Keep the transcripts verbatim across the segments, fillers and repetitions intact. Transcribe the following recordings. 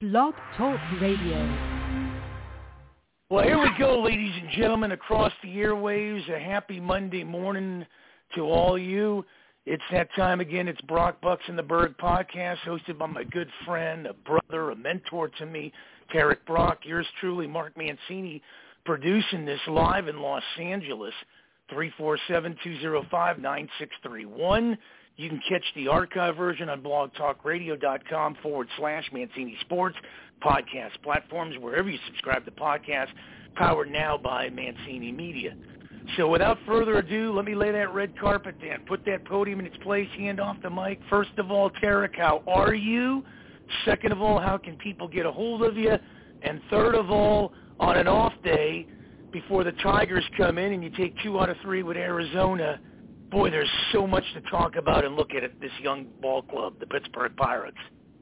Blog Talk Radio. Well, here we go, ladies and gentlemen, across the airwaves. A happy Monday morning to all you. It's that time again. It's Brock Bucks and the Berg podcast, hosted by my good friend, a brother, a mentor to me, Tarek Brock. Yours truly, Mark Mancini, producing this live in Los Angeles. three four seven, two zero five, nine six three one. You can catch the archive version on blogtalkradio.com forward slash Mancini Sports, podcast platforms, wherever you subscribe to podcasts, powered now by Mancini Media. So without further ado, let me lay that red carpet down, put that podium in its place, hand off the mic. First of all, Tarek, how are you? Second of all, how can people get a hold of you? And third of all, on an off day, before the Tigers come in and you take two out of three with Arizona, boy, there's so much to talk about and look at it, this young ball club, the Pittsburgh Pirates.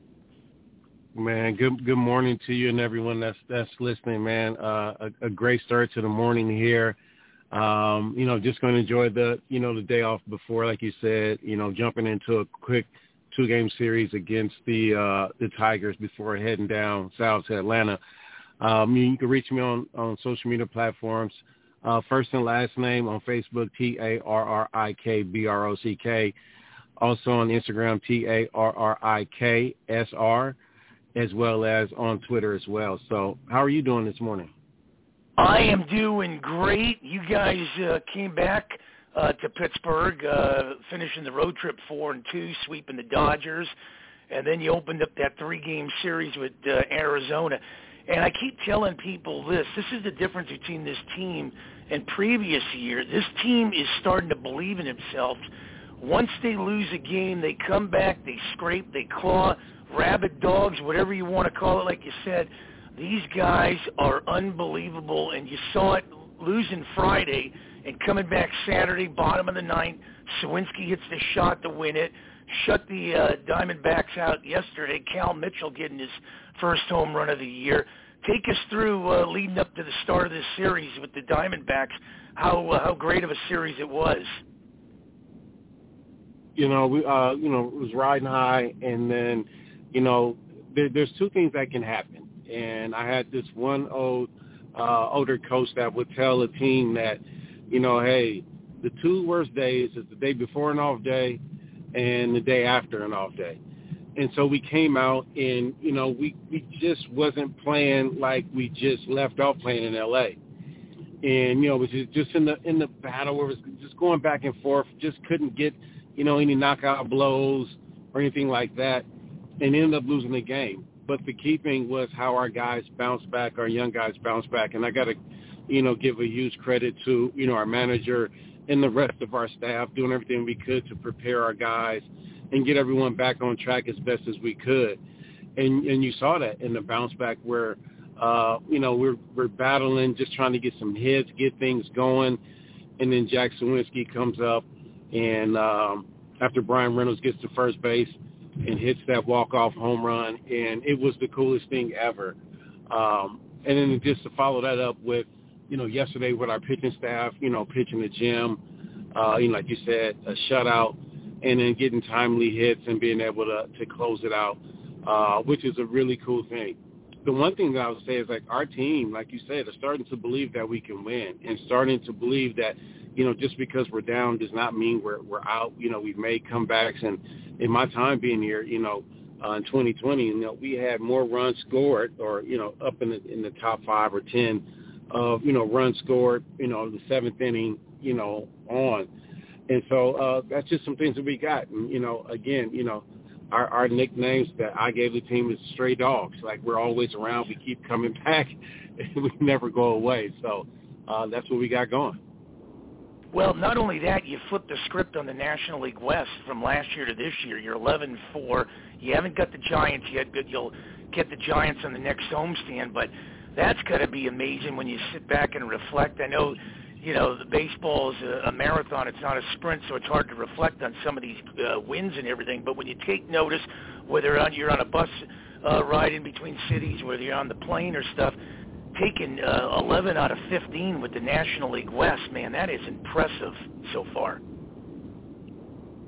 Man, good good morning to you and everyone that's that's listening, man. Uh, a, a great start to the morning here. Um, you know, just going to enjoy the, you know, the day off before, like you said, you know, jumping into a quick two-game series against the uh, the Tigers before heading down south to Atlanta. Um, you can reach me on, on social media platforms. Uh, first and last name on Facebook, T A R R I K B R O C K. Also on Instagram, T A R R I K S R, as well as on Twitter as well. So how are you doing this morning? I am doing great. You guys uh, came back uh, to Pittsburgh, uh, finishing the road trip four and two, sweeping the Dodgers, and then you opened up that three-game series with uh, Arizona. And I keep telling people this. This is the difference between this team and previous year. This team is starting to believe in themselves. Once they lose a game, they come back, they scrape, they claw, rabid dogs, whatever you want to call it, like you said. These guys are unbelievable, and you saw it losing Friday and coming back Saturday, bottom of the ninth. Sawinski hits the shot to win it. Shut the uh, Diamondbacks out yesterday. Cal Mitchell getting his first home run of the year. Take us through uh, leading up to the start of this series with the Diamondbacks, how uh, how great of a series it was. You know, we uh, you know, it was riding high, and then, you know, there, there's two things that can happen. And I had this one old uh, older coach that would tell a team that, you know, hey, the two worst days is the day before an off day and the day after an off day. And so we came out and, you know, we, we just wasn't playing like we just left off playing in L A. And, you know, it was just in the in the battle where it was just going back and forth, just couldn't get, you know, any knockout blows or anything like that, and ended up losing the game. But the key thing was how our guys bounced back, our young guys bounced back. And I got to, you know, give a huge credit to, you know, our manager and the rest of our staff doing everything we could to prepare our guys and get everyone back on track as best as we could. And and you saw that in the bounce back where, uh, you know, we're we're battling, just trying to get some hits, get things going. And then Jack Sawinski comes up, and um, after Brian Reynolds gets to first base and hits that walk-off home run, and it was the coolest thing ever. Um, and then just to follow that up with, you know, yesterday with our pitching staff, you know, pitching the gym, uh, you know, like you said, a shutout, and then getting timely hits and being able to, to close it out, uh, which is a really cool thing. The one thing that I would say is, like, our team, like you said, is starting to believe that we can win and starting to believe that, you know, just because we're down does not mean we're we're out. You know, we've made comebacks. And in my time being here, you know, uh, in twenty twenty, you know, we had more runs scored or, you know, up in the, in the top five or ten of, you know, runs scored, you know, the seventh inning, you know, on. And so uh, that's just some things that we got. And, you know, again, you know, our, our nicknames that I gave the team is Stray Dogs. Like, we're always around. We keep coming back. We never go away. So uh, that's what we got going. Well, not only that, you flipped the script on the National League West from last year to this year. You're eleven and four. You haven't got the Giants yet, but you'll get the Giants on the next homestand. But that's got to be amazing when you sit back and reflect. I know, you know, the baseball is a, a marathon. It's not a sprint, so it's hard to reflect on some of these uh, wins and everything. But when you take notice, whether on, you're on a bus uh, ride in between cities, whether you're on the plane or stuff, taking uh, eleven out of fifteen with the National League West, man, that is impressive so far.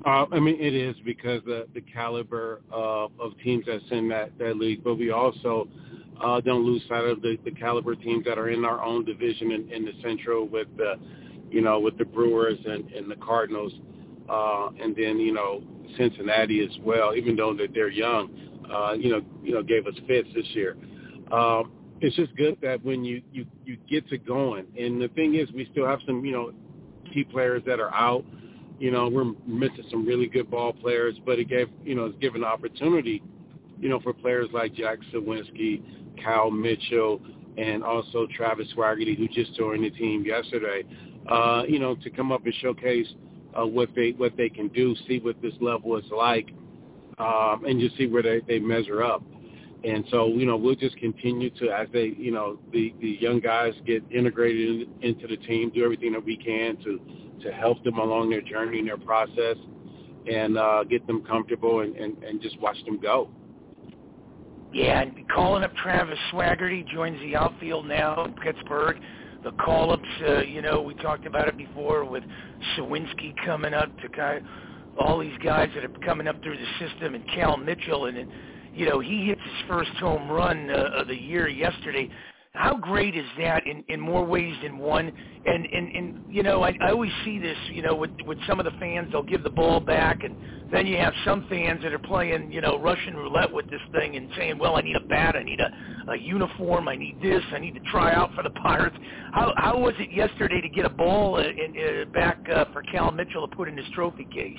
Uh, I mean, it is because the the caliber of, of teams that's in that, that league, but we also uh, don't lose sight of the, the caliber teams that are in our own division in, in the Central with the, you know, with the Brewers and, and the Cardinals, uh, and then you know Cincinnati as well. Even though that they're young, uh, you know, you know, gave us fits this year. Um, it's just good that when you, you, you get to going, and the thing is, we still have some you know key players that are out. You know, we're missing some really good ball players, but it gave, you know, it's given opportunity, you know, for players like Jack Sawinski, Cal Mitchell, and also Travis Swaggerty, who just joined the team yesterday, uh, you know, to come up and showcase uh, what they what they can do, see what this level is like, um, and just see where they, they measure up. And so, you know, we'll just continue to, as they, you know, the, the young guys get integrated in, into the team, do everything that we can to to help them along their journey and their process and uh, get them comfortable and, and, and just watch them go. Yeah, and calling up Travis Swaggerty, joins the outfield now in Pittsburgh. The call-ups, uh, you know, we talked about it before with Sawinski coming up to kind of all these guys that are coming up through the system, and Cal Mitchell, and, and you know, he hits his first home run uh, of the year yesterday. How great is that in, in more ways than one? And, and, and you know, I, I always see this, you know, with, with some of the fans, they'll give the ball back, and then you have some fans that are playing, you know, Russian roulette with this thing and saying, well, I need a bat, I need a, a uniform, I need this, I need to try out for the Pirates. How, how was it yesterday to get a ball uh, in, uh, back uh, for Cal Mitchell to put in his trophy case?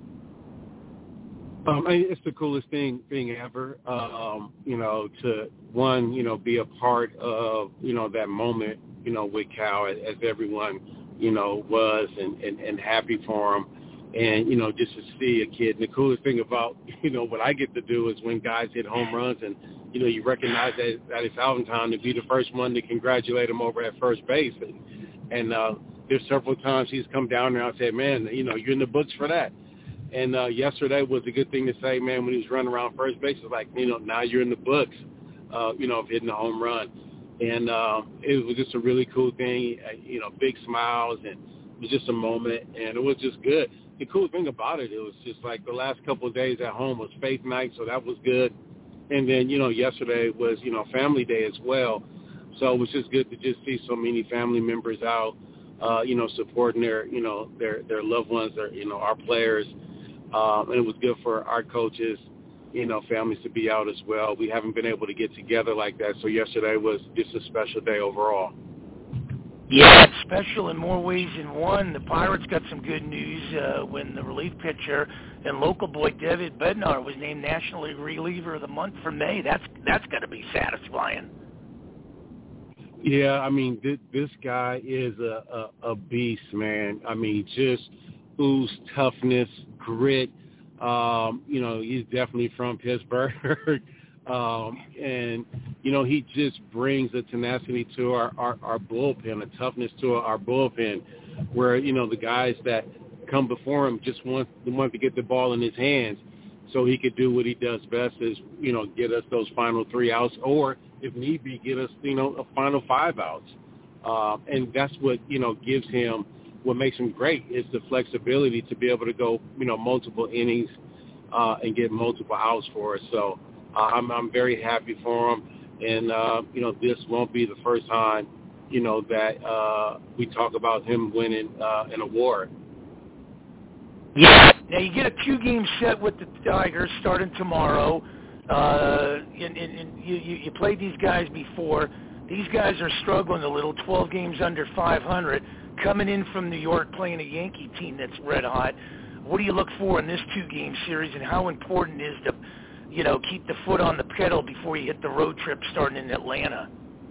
Um, I mean, it's the coolest thing thing ever, um, you know, to, one, you know, be a part of, you know, that moment, you know, with Cal, as, as everyone, you know, was and, and, and happy for him. And, you know, just to see a kid. And the coolest thing about, you know, what I get to do is when guys hit home runs and, you know, you recognize that, that it's Allentown to be the first one to congratulate him over at first base. And, and uh, there's several times he's come down there and I said, man, you know, you're in the books for that. And uh, yesterday was a good thing to say, man, when he was running around first base. It was like, you know, now you're in the books, uh, you know, of hitting a home run. And uh, it was just a really cool thing, uh, you know, big smiles, and it was just a moment, and it was just good. The cool thing about it, it was just like the last couple of days at home was faith night, so that was good. And then, you know, yesterday was, you know, family day as well. So it was just good to just see so many family members out, uh, you know, supporting their, you know, their, their loved ones, their, you know, our players. Um, and it was good for our coaches, you know, families to be out as well. We haven't been able to get together like that, so yesterday was just a special day overall. Yeah, it's special in more ways than one. The Pirates got some good news uh, when the relief pitcher and local boy David Bednar was named National League Reliever of the Month for May. That's that's got to be satisfying. Yeah, I mean, this, this guy is a, a, a beast, man. I mean, just ooze toughness, grit. Um, you know, he's definitely from Pittsburgh. um, and, you know, he just brings a tenacity to our, our, our bullpen, a toughness to our bullpen where, you know, the guys that come before him just want, want to get the ball in his hands so he could do what he does best is, you know, get us those final three outs or, if need be, get us, you know, a final five outs. Um, and that's what, you know, gives him what makes him great is the flexibility to be able to go, you know, multiple innings uh, and get multiple outs for us. So uh, I'm, I'm very happy for him. And, uh, you know, this won't be the first time, you know, that uh, we talk about him winning uh, an award. Yeah. Now you get a two-game set with the Tigers starting tomorrow. Uh, and, and, and you, you, you played these guys before. These guys are struggling a little, twelve games under five hundred. Coming in from New York playing a Yankee team that's red hot, what do you look for in this two-game series, and how important is to, you know, keep the foot on the pedal before you hit the road trip starting in Atlanta?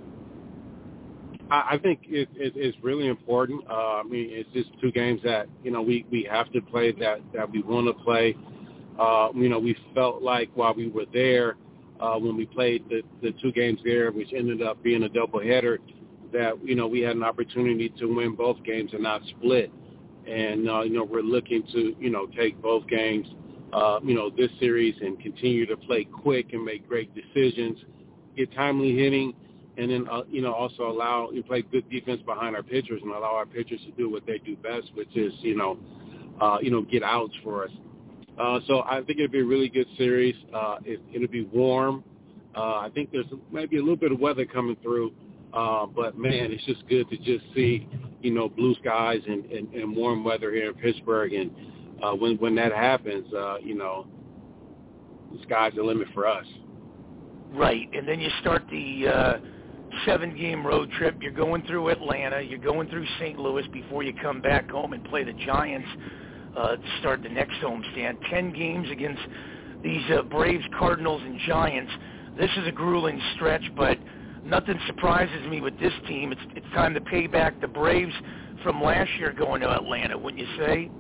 I think it, it, it's really important. Uh, I mean, it's just two games that, you know, we, we have to play that, that we want to play. Uh, you know, we felt like while we were there, uh, when we played the, the two games there, which ended up being a doubleheader, that, you know, we had an opportunity to win both games and not split. And, uh, you know, we're looking to, you know, take both games, uh, you know, this series and continue to play quick and make great decisions, get timely hitting, and then, uh, you know, also allow, you know, play good defense behind our pitchers and allow our pitchers to do what they do best, which is, you know, uh, you know, get outs for us. Uh, so I think it'll be a really good series. Uh, it, it'll be warm. Uh, I think there's maybe a little bit of weather coming through, uh, but, man, it's just good to just see, you know, blue skies and, and, and warm weather here in Pittsburgh. And uh, when, when that happens, uh, you know, the sky's the limit for us. Right, and then you start the uh, seven-game road trip. You're going through Atlanta. You're going through Saint Louis before you come back home and play the Giants uh, to start the next homestand. Ten games against these uh, Braves, Cardinals, and Giants. This is a grueling stretch, but nothing surprises me with this team. It's, it's time to pay back the Braves from last year going to Atlanta, wouldn't you say?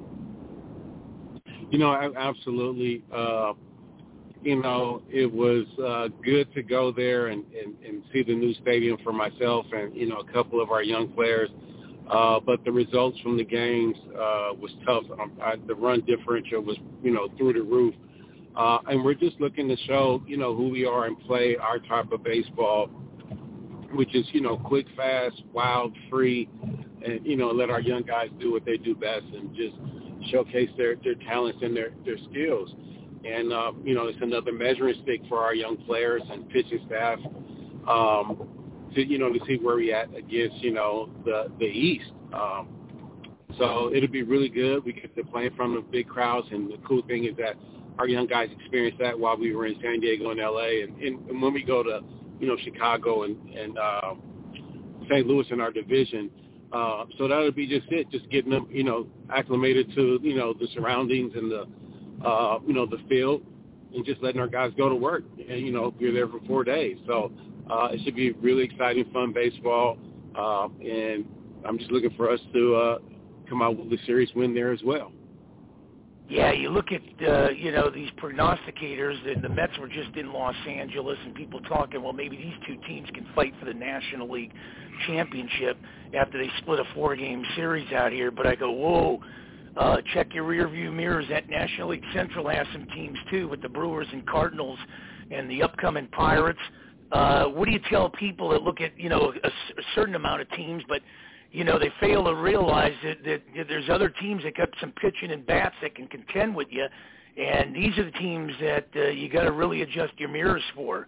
You know, absolutely. Uh, you know, it was uh, good to go there and, and, and see the new stadium for myself and, you know, a couple of our young players. Uh, but the results from the games uh, was tough. Um, I, the run differential was, you know, through the roof. Uh, and we're just looking to show, you know, who we are and play our type of baseball, which is, you know, quick, fast, wild, free, and, you know, let our young guys do what they do best and just showcase their, their talents and their, their skills. And, uh, you know, it's another measuring stick for our young players and pitching staff um, to, you know, to see where we at against, you know, the, the East. Um, so it'll be really good. We get to play in front of big crowds, and the cool thing is that our young guys experienced that while we were in San Diego and L A. And, and, and when we go to, you know, Chicago and, and uh, Saint Louis in our division, uh, so that would be just it, just getting them, you know, acclimated to, you know, the surroundings and the, uh, you know, the field, and just letting our guys go to work. And, you know, we're there for four days. So uh, it should be really exciting, fun baseball. Uh, and I'm just looking for us to uh, come out with a series win there as well. Yeah, you look at, uh, you know, these prognosticators, and the Mets were just in Los Angeles, and people talking, well, maybe these two teams can fight for the National League championship after they split a four-game series out here. But I go, whoa, uh, check your rearview mirrors. That National League Central has some teams, too, with the Brewers and Cardinals and the upcoming Pirates. Uh, what do you tell people that look at, you know, a, a certain amount of teams, but you know, they fail to realize that, that, that there's other teams that got some pitching and bats that can contend with you, and these are the teams that uh, you got to really adjust your mirrors for.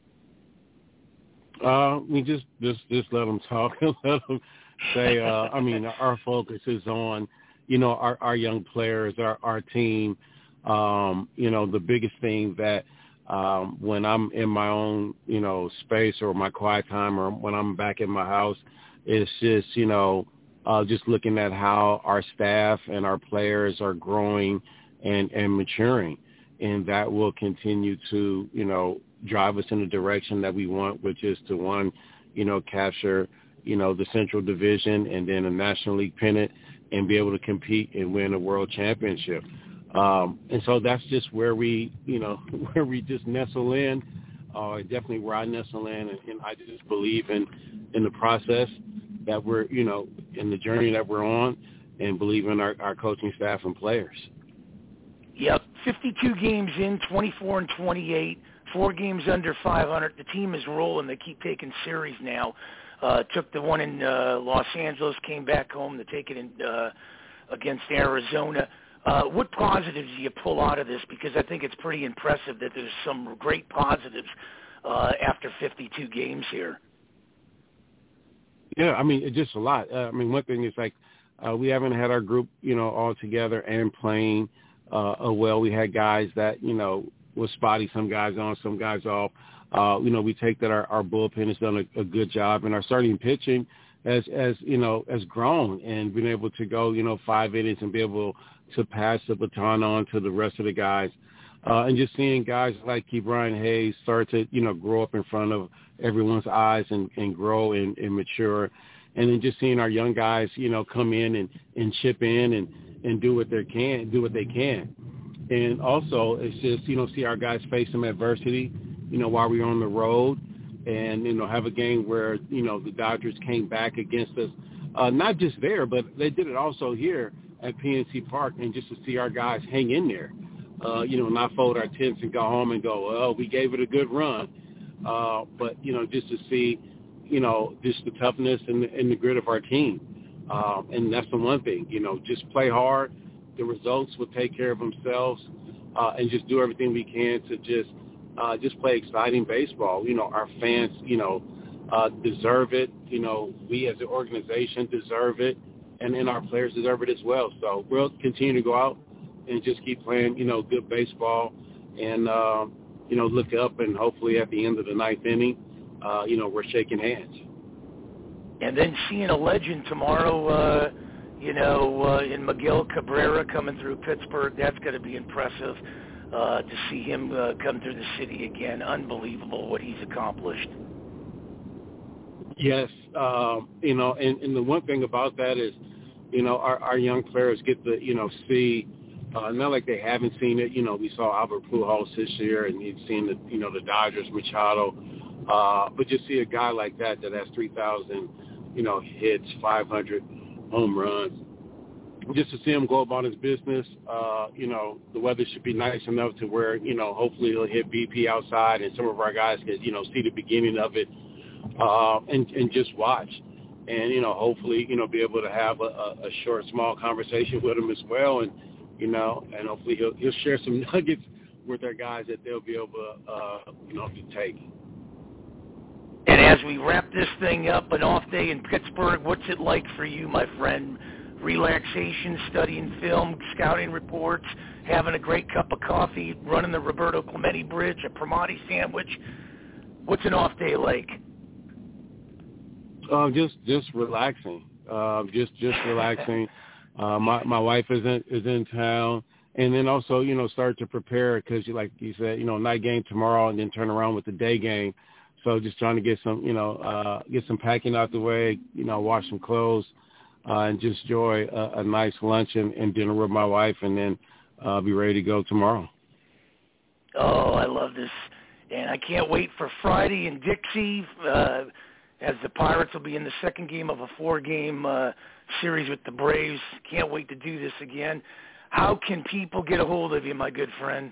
Uh, we just just just let them talk and let them say. Uh, I mean, our focus is on, you know, our, our young players, our our team. Um, you know, the biggest thing that um, when I'm in my own, you know, space or my quiet time, or when I'm back in my house. It's just, you know, uh, just looking at how our staff and our players are growing and, and maturing. And that will continue to, you know, drive us in the direction that we want, which is to, one, you know, capture, you know, the Central Division and then a National League pennant and be able to compete and win a world championship. Um, and so that's just where we, you know, where we just nestle in. Uh, definitely where I nestle in, and, and I just believe in, in the process that we're, you know, in the journey that we're on, and believe in our, our coaching staff and players. Yep, fifty-two games in, twenty-four and twenty-eight, four games under five hundred. The team is rolling. They keep taking series now. Uh, took the one in uh, Los Angeles, came back home to take it in, uh, against Arizona. Uh, what positives do you pull out of this? Because I think it's pretty impressive that there's some great positives uh, after fifty-two games here. Yeah, I mean, it's just a lot. Uh, I mean, one thing is like uh, we haven't had our group, you know, all together and playing uh, well. We had guys that, you know, was spotty, some guys on, some guys off. Uh, you know, we take that our, our bullpen has done a, a good job, and our starting pitching has, as you know, has grown and been able to go, you know, five innings and be able to pass the baton on to the rest of the guys. Uh, and just seeing guys like Ke'Bryan Hayes start to, you know, grow up in front of everyone's eyes and, and grow and, and mature. And then just seeing our young guys, you know, come in and, and chip in and, and do what they can, do what they can. And also it's just, you know, see our guys face some adversity, you know, while we're on the road, and, you know, have a game where, you know, the Dodgers came back against us, uh, not just there, but they did it also here at P N C Park, and just to see our guys hang in there. Uh, you know, not fold our tents and go home and go, well, we gave it a good run. Uh, but, you know, just to see, you know, just the toughness and the, and the grit of our team. Um, and that's the one thing, you know, just play hard, the results will take care of themselves, uh, and just do everything we can to just uh, just play exciting baseball. You know, our fans, you know, uh, deserve it. You know, we as an organization deserve it, and then our players deserve it as well. So we'll continue to go out and just keep playing, you know, good baseball, and uh, you know, look up, and hopefully at the end of the ninth inning, uh, you know, we're shaking hands. And then seeing a legend tomorrow, uh, you know, uh, in Miguel Cabrera coming through Pittsburgh, that's going to be impressive uh, to see him uh, come through the city again. Unbelievable what he's accomplished. Yes, um, you know, and, and the one thing about that is, you know, our, our young players get to, you know, see, uh, not like they haven't seen it. You know, we saw Albert Pujols this year, and you've seen the, you know, the Dodgers, Machado, uh, but just see a guy like that that has three thousand, you know, hits, five hundred home runs. Just to see him go about his business, uh, you know, the weather should be nice enough to where, you know, hopefully he'll hit B P outside, and some of our guys can, you know, see the beginning of it, uh, and, and just watch. And, you know, hopefully, you know, be able to have a, a short, small conversation with him as well. And, you know, and hopefully he'll, he'll share some nuggets with our guys that they'll be able to, uh, you know, to take. And as we wrap this thing up, an off day in Pittsburgh, what's it like for you, my friend? Relaxation, studying film, scouting reports, having a great cup of coffee, running the Roberto Clemente Bridge, a Primati sandwich. What's an off day like? Uh, just just relaxing. Uh, just just relaxing. Uh, my my wife is in is in town, and then also, you know, start to prepare because, like you said, you know, night game tomorrow, and then turn around with the day game. So just trying to get some, you know, uh, get some packing out the way, you know, wash some clothes, uh, and just enjoy a, a nice lunch and, and dinner with my wife, and then uh, be ready to go tomorrow. Oh, I love this. And I can't wait for Friday in Dixie, uh, as the Pirates will be in the second game of a four-game uh, series with the Braves. Can't wait to do this again. How can people get a hold of you, my good friend?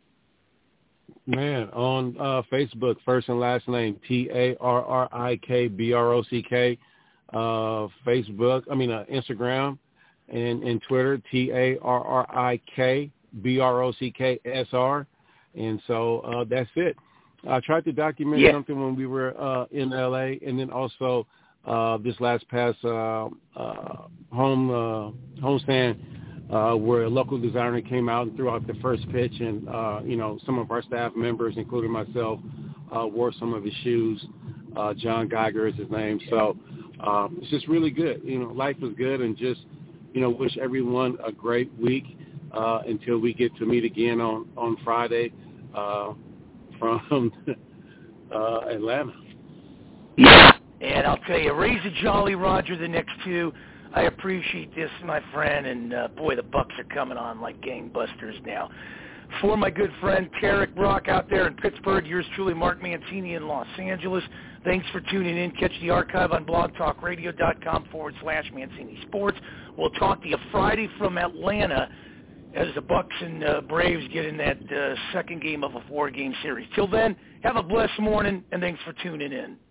Man, on uh, Facebook, first and last name, T A R R I K B R O C K. Uh, Facebook, I mean, uh, Instagram and, and Twitter, T A R R I K B R O C K S R. And so uh, that's it. I tried to document yeah. something when we were uh, in L A, and then also uh, this last past uh, uh, home uh, homestand uh, where a local designer came out and threw out the first pitch, and uh, you know, some of our staff members, including myself, uh, wore some of his shoes. Uh, John Geiger is his name. So um, it's just really good. You know, life is good, and just, you know, wish everyone a great week uh, until we get to meet again on on Friday. Uh, from uh, Atlanta. Yeah, and I'll tell you, raise a Jolly Roger the next two. I appreciate this, my friend, and uh, boy, the Bucks are coming on like gangbusters now. For my good friend Tarek Brock out there in Pittsburgh, yours truly, Mark Mancini in Los Angeles. Thanks for tuning in. Catch the archive on blogtalkradio.com forward slash Mancini Sports. We'll talk to you Friday from Atlanta as the Bucks and uh, Braves get in that uh, second game of a four-game series. Till then, have a blessed morning, and thanks for tuning in.